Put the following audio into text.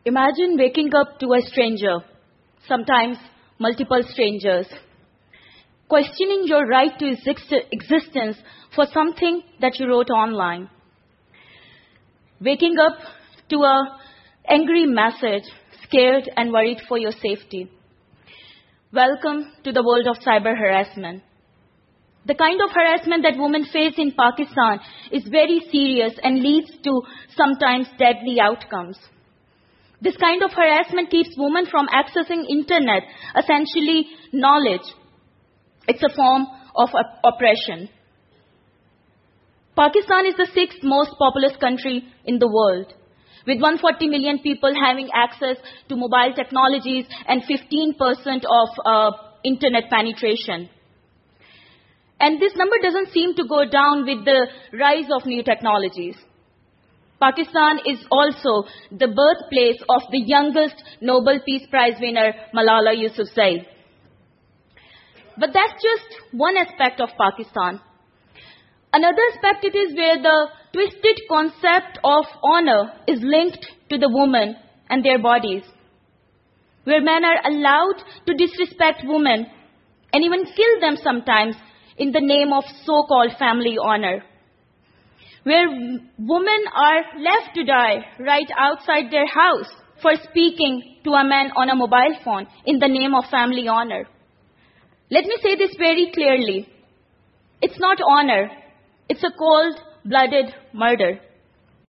Imagine waking up to a stranger, sometimes multiple strangers, questioning your right to existence for something that you wrote online. Waking up to an angry message, scared and worried for your safety. Welcome to the world of cyber harassment. The kind of harassment that women face in Pakistan is very serious and leads to sometimes deadly outcomes. This kind of harassment keeps women from accessing internet, essentially knowledge. It's a form of oppression. Pakistan is the sixth most populous country in the world, with 140 million people having access to mobile technologies and 15% of internet penetration. And this number doesn't seem to go down with the rise of new technologies. Pakistan is also the birthplace of the youngest Nobel Peace Prize winner, Malala Yousafzai. But that's just one aspect of Pakistan. Another aspect it is where the twisted concept of honor is linked to the women and their bodies, where men are allowed to disrespect women and even kill them sometimes in the name of so-called family honor, where women are left to die right outside their house for speaking to a man on a mobile phone in the name of family honor. Let me say this very clearly. It's not honor. It's a cold-blooded murder.